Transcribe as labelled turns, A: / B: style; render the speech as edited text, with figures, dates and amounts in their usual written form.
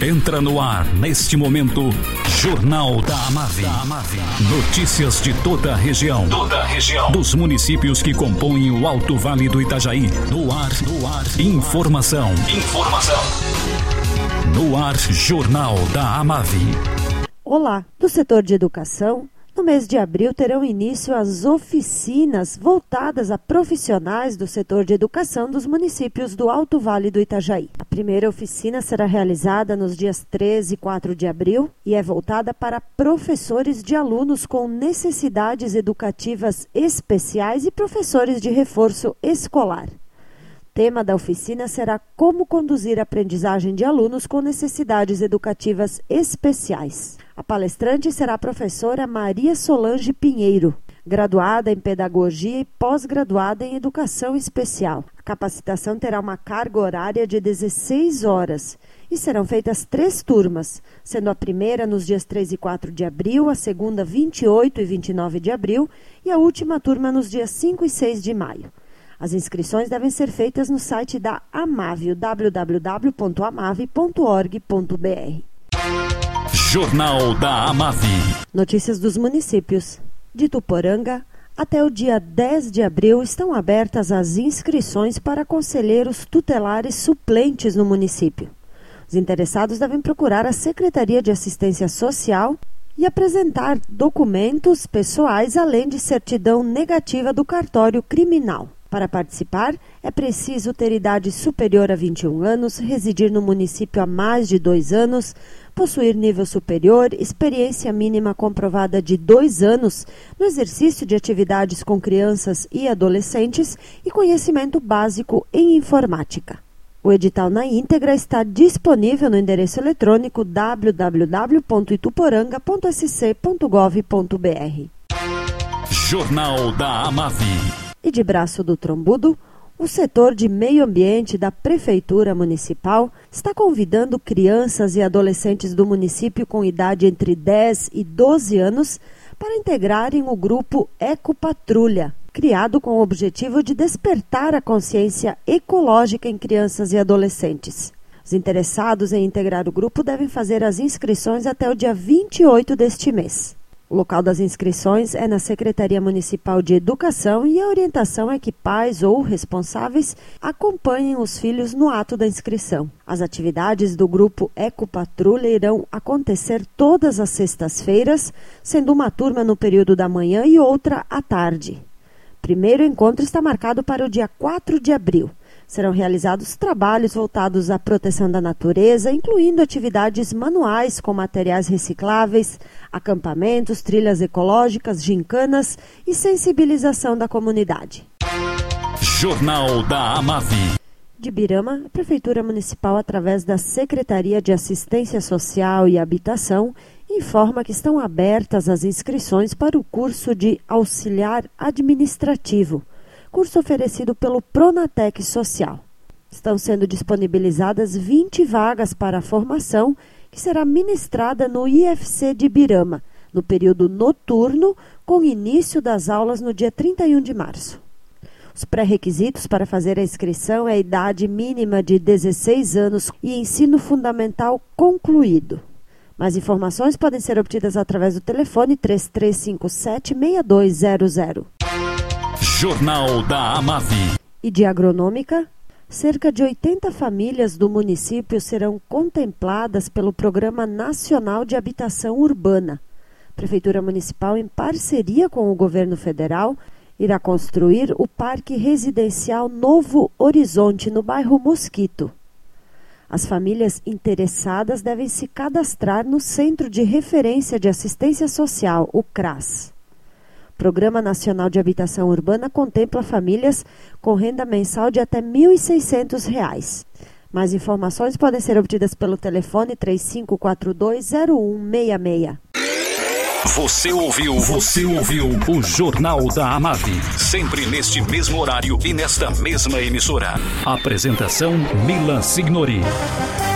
A: Entra no ar, neste momento, Jornal da Amave. Notícias de toda a região. Dos municípios que compõem o Alto Vale do Itajaí. No ar. Informação. No ar, Jornal da Amave.
B: Olá, do setor de educação. No mês de abril terão início as oficinas voltadas a profissionais do setor de educação dos municípios do Alto Vale do Itajaí. A primeira oficina será realizada nos dias 13 e 4 de abril e é voltada para professores de alunos com necessidades educativas especiais e professores de reforço escolar. O tema da oficina será como conduzir a aprendizagem de alunos com necessidades educativas especiais. A palestrante será a professora Maria Solange Pinheiro, graduada em Pedagogia e pós-graduada em Educação Especial. A capacitação terá uma carga horária de 16 horas e serão feitas 3 turmas, sendo a primeira nos dias 3 e 4 de abril, a segunda 28 e 29 de abril e a última turma nos dias 5 e 6 de maio. As inscrições devem ser feitas no site da Amave, www.amave.org.br.
A: Jornal da Amave.
B: Notícias dos municípios. De Tuporanga, até o dia 10 de abril estão abertas as inscrições para conselheiros tutelares suplentes no município. Os interessados devem procurar a Secretaria de Assistência Social e apresentar documentos pessoais, além de certidão negativa do cartório criminal. Para participar, é preciso ter idade superior a 21 anos, residir no município há mais de 2 anos, possuir nível superior, experiência mínima comprovada de 2 anos no exercício de atividades com crianças e adolescentes e conhecimento básico em informática. O edital na íntegra está disponível no endereço eletrônico www.ituporanga.sc.gov.br.
A: Jornal da Amave.
B: E de Braço do Trombudo, o setor de meio ambiente da Prefeitura Municipal está convidando crianças e adolescentes do município com idade entre 10 e 12 anos para integrarem o grupo Ecopatrulha, criado com o objetivo de despertar a consciência ecológica em crianças e adolescentes. Os interessados em integrar o grupo devem fazer as inscrições até o dia 28 deste mês. O local das inscrições é na Secretaria Municipal de Educação e a orientação é que pais ou responsáveis acompanhem os filhos no ato da inscrição. As atividades do grupo Ecopatrulha irão acontecer todas as sextas-feiras, sendo uma turma no período da manhã e outra à tarde. O primeiro encontro está marcado para o dia 4 de abril. Serão realizados trabalhos voltados à proteção da natureza, incluindo atividades manuais com materiais recicláveis, acampamentos, trilhas ecológicas, gincanas e sensibilização da comunidade.
A: Jornal da Amave.
B: De Birama, a Prefeitura Municipal, através da Secretaria de Assistência Social e Habitação, informa que estão abertas as inscrições para o curso de Auxiliar Administrativo, curso oferecido pelo Pronatec Social. Estão sendo disponibilizadas 20 vagas para a formação, que será ministrada no IFC de Birama, no período noturno, com início das aulas no dia 31 de março. Os pré-requisitos para fazer a inscrição é a idade mínima de 16 anos e ensino fundamental concluído. Mais informações podem ser obtidas através do telefone 3357-6200.
A: Jornal da Amave.
B: E de Agronômica, cerca de 80 famílias do município serão contempladas pelo Programa Nacional de Habitação Urbana. A Prefeitura Municipal, em parceria com o Governo Federal, irá construir o Parque Residencial Novo Horizonte, no bairro Mosquito. As famílias interessadas devem se cadastrar no Centro de Referência de Assistência Social, o CRAS. O Programa Nacional de Habitação Urbana contempla famílias com renda mensal de até R$ 1.600. Mais informações podem ser obtidas pelo telefone 3542-0166.
A: Você ouviu o Jornal da Amave. Sempre neste mesmo horário e nesta mesma emissora. Apresentação Milan Signori.